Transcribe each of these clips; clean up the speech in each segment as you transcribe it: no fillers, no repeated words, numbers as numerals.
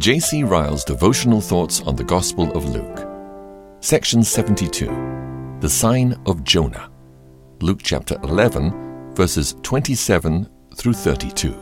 J.C. Ryle's Devotional Thoughts on the Gospel of Luke. Section 72. The Sign of Jonah. Luke chapter 11, verses 27 through 32.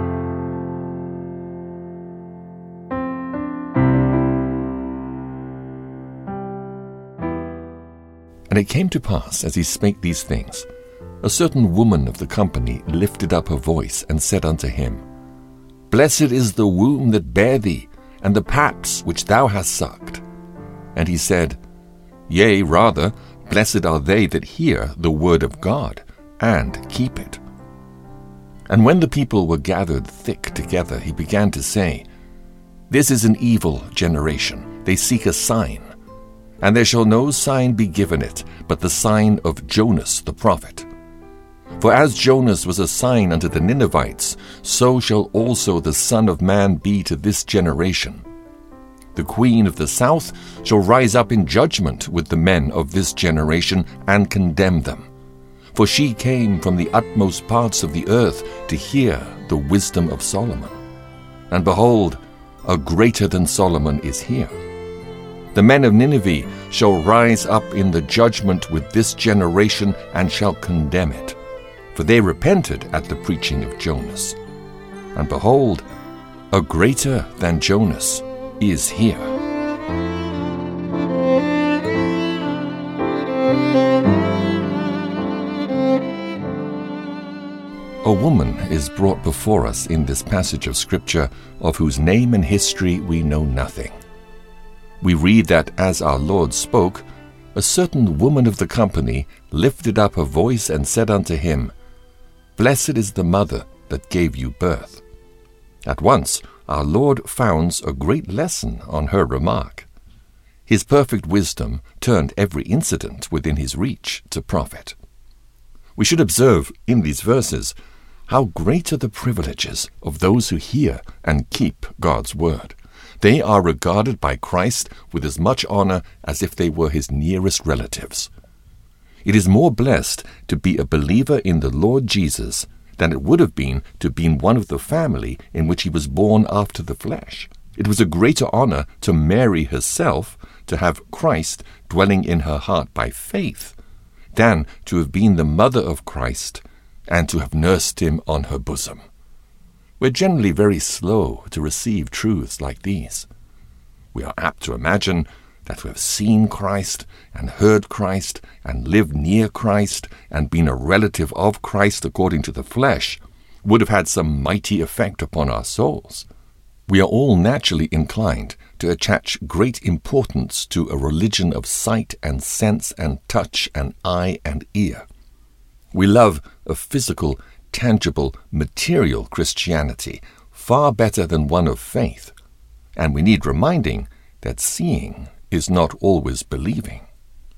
And it came to pass, as he spake these things, a certain woman of the company lifted up her voice and said unto him, Blessed is the womb that bare thee, and the paps which thou hast sucked. And he said, Yea, rather, blessed are they that hear the word of God, and keep it. And when the people were gathered thick together, he began to say, This is an evil generation, they seek a sign. And there shall no sign be given it, but the sign of Jonas the prophet. For as Jonas was a sign unto the Ninevites, so shall also the Son of Man be to this generation. The queen of the south shall rise up in judgment with the men of this generation, and condemn them. For she came from the utmost parts of the earth to hear the wisdom of Solomon. And behold, a greater than Solomon is here. The men of Nineveh shall rise up in the judgment with this generation, and shall condemn it. For they repented at the preaching of Jonas. And behold, a greater than Jonas is here. A woman is brought before us in this passage of Scripture, of whose name and history we know nothing. We read that as our Lord spoke, a certain woman of the company lifted up her voice and said unto him, Blessed is the mother that gave you birth. At once our Lord founds a great lesson on her remark. His perfect wisdom turned every incident within his reach to profit. We should observe in these verses how great are the privileges of those who hear and keep God's word. They are regarded by Christ with as much honor as if they were his nearest relatives. It is more blessed to be a believer in the Lord Jesus than it would have been to be one of the family in which he was born after the flesh. It was a greater honor to Mary herself to have Christ dwelling in her heart by faith than to have been the mother of Christ and to have nursed him on her bosom. We're generally very slow to receive truths like these. We are apt to imagine that we have seen Christ and heard Christ and lived near Christ and been a relative of Christ according to the flesh would have had some mighty effect upon our souls. We are all naturally inclined to attach great importance to a religion of sight and sense and touch and eye and ear. We love a physical, tangible, material Christianity far better than one of faith, and we need reminding that seeing is not always believing.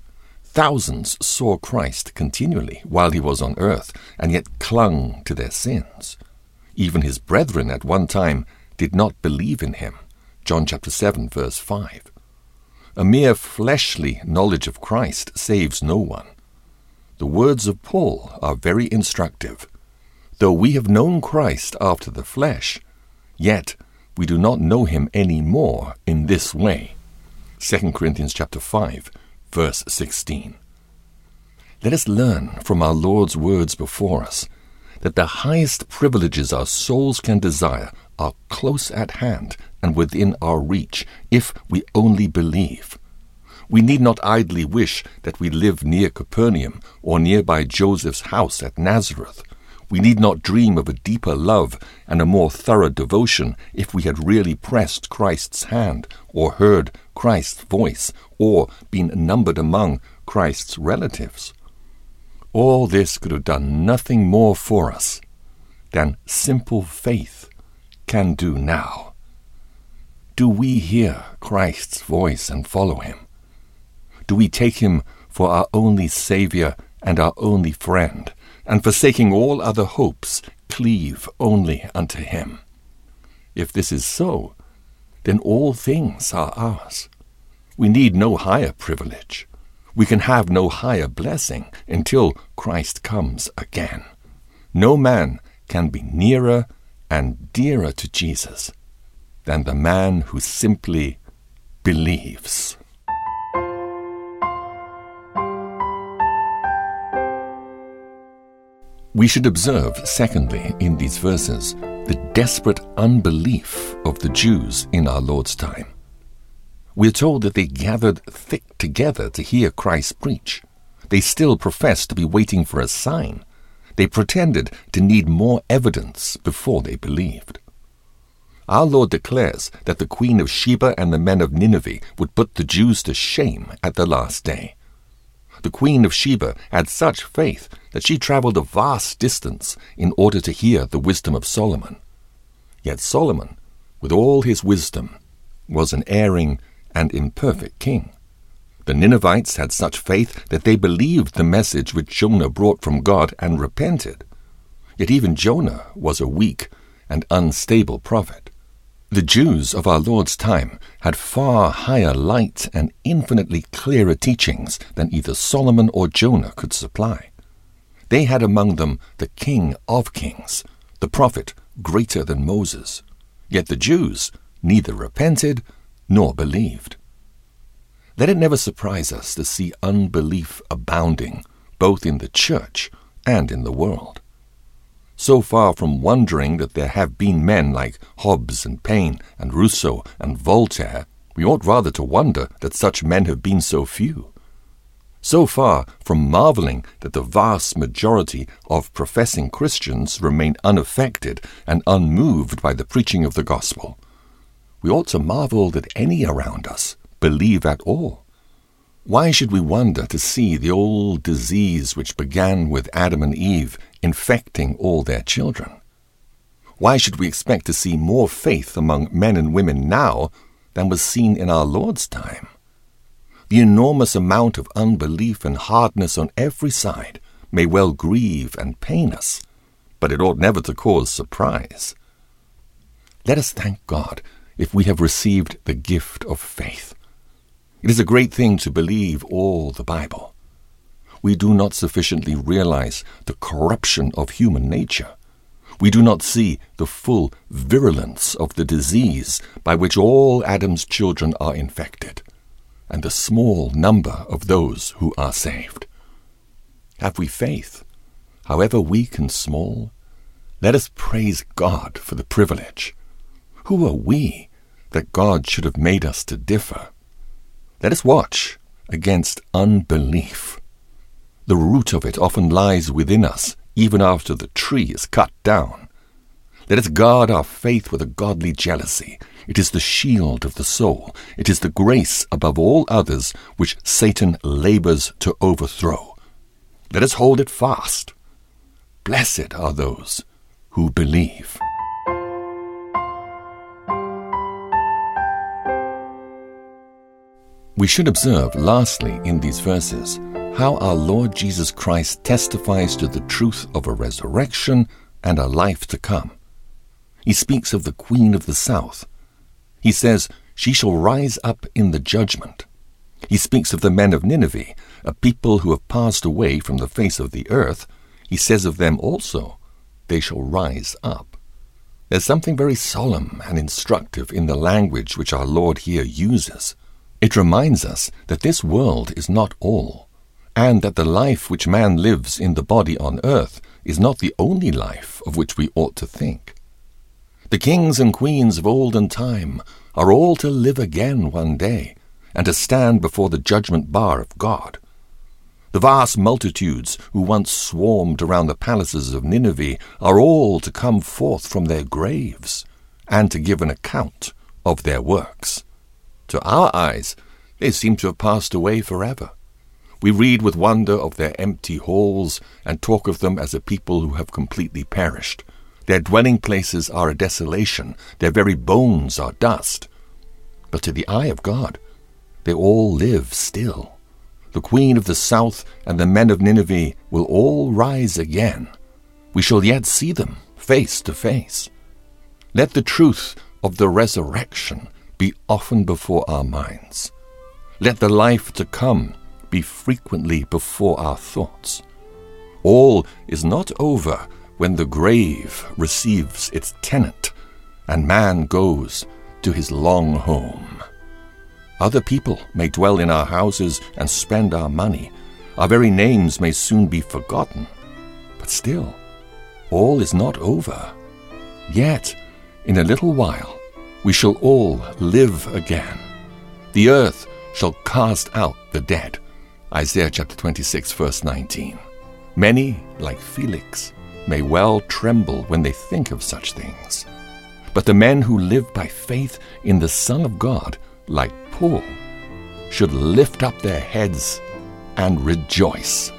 Thousands saw Christ continually while he was on earth, and yet clung to their sins. Even his brethren at one time did not believe in him. John chapter 7, verse 5. A mere fleshly knowledge of Christ saves no one. The words of Paul are very instructive. Though we have known Christ after the flesh, yet we do not know him any more in this way. 2 Corinthians chapter 5, verse 16. Let us learn from our Lord's words before us that the highest privileges our souls can desire are close at hand and within our reach if we only believe. We need not idly wish that we live near Capernaum or nearby Joseph's house at Nazareth. We need not dream of a deeper love and a more thorough devotion if we had really pressed Christ's hand or heard Christ's voice or been numbered among Christ's relatives. All this could have done nothing more for us than simple faith can do now. Do we hear Christ's voice and follow him? Do we take him for our only Savior and our only friend, and forsaking all other hopes, cleave only unto him? If this is so, then all things are ours. We need no higher privilege. We can have no higher blessing until Christ comes again. No man can be nearer and dearer to Jesus than the man who simply believes. We should observe, secondly, in these verses, the desperate unbelief of the Jews in our Lord's time. We are told that they gathered thick together to hear Christ preach. They still professed to be waiting for a sign. They pretended to need more evidence before they believed. Our Lord declares that the Queen of Sheba and the men of Nineveh would put the Jews to shame at the last day. The Queen of Sheba had such faith that she traveled a vast distance in order to hear the wisdom of Solomon. Yet Solomon, with all his wisdom, was an erring and imperfect king. The Ninevites had such faith that they believed the message which Jonah brought from God and repented. Yet even Jonah was a weak and unstable prophet. The Jews of our Lord's time had far higher light and infinitely clearer teachings than either Solomon or Jonah could supply. They had among them the King of Kings, the prophet greater than Moses. Yet the Jews neither repented nor believed. Let it never surprise us to see unbelief abounding, both in the church and in the world. So far from wondering that there have been men like Hobbes and Paine and Rousseau and Voltaire, we ought rather to wonder that such men have been so few. So far from marveling that the vast majority of professing Christians remain unaffected and unmoved by the preaching of the gospel, we ought to marvel that any around us believe at all. Why should we wonder to see the old disease which began with Adam and Eve infecting all their children? Why should we expect to see more faith among men and women now than was seen in our Lord's time? The enormous amount of unbelief and hardness on every side may well grieve and pain us, but it ought never to cause surprise. Let us thank God if we have received the gift of faith. It is a great thing to believe all the Bible. We do not sufficiently realize the corruption of human nature. We do not see the full virulence of the disease by which all Adam's children are infected, and the small number of those who are saved. Have we faith, however weak and small? Let us praise God for the privilege. Who are we that God should have made us to differ? Let us watch against unbelief. The root of it often lies within us, even after the tree is cut down. Let us guard our faith with a godly jealousy. It is the shield of the soul. It is the grace above all others which Satan labors to overthrow. Let us hold it fast. Blessed are those who believe. We should observe, lastly, in these verses, how our Lord Jesus Christ testifies to the truth of a resurrection and a life to come. He speaks of the Queen of the South. He says, "She shall rise up in the judgment." He speaks of the men of Nineveh, a people who have passed away from the face of the earth. He says of them also, "They shall rise up." There's something very solemn and instructive in the language which our Lord here uses. It reminds us that this world is not all, and that the life which man lives in the body on earth is not the only life of which we ought to think. The kings and queens of olden time are all to live again one day, and to stand before the judgment bar of God. The vast multitudes who once swarmed around the palaces of Nineveh are all to come forth from their graves, and to give an account of their works. To our eyes, they seem to have passed away forever. We read with wonder of their empty halls and talk of them as a people who have completely perished. Their dwelling places are a desolation. Their very bones are dust. But to the eye of God, they all live still. The Queen of the South and the men of Nineveh will all rise again. We shall yet see them face to face. Let the truth of the resurrection be often before our minds. Let the life to come be frequently before our thoughts. All is not over when the grave receives its tenant, and man goes to his long home. Other people may dwell in our houses and spend our money. Our very names may soon be forgotten. But still, all is not over. Yet, in a little while, we shall all live again. The earth shall cast out the dead. Isaiah chapter 26, verse 19. Many, like Felix, may well tremble when they think of such things. But the men who live by faith in the Son of God, like Paul, should lift up their heads and rejoice.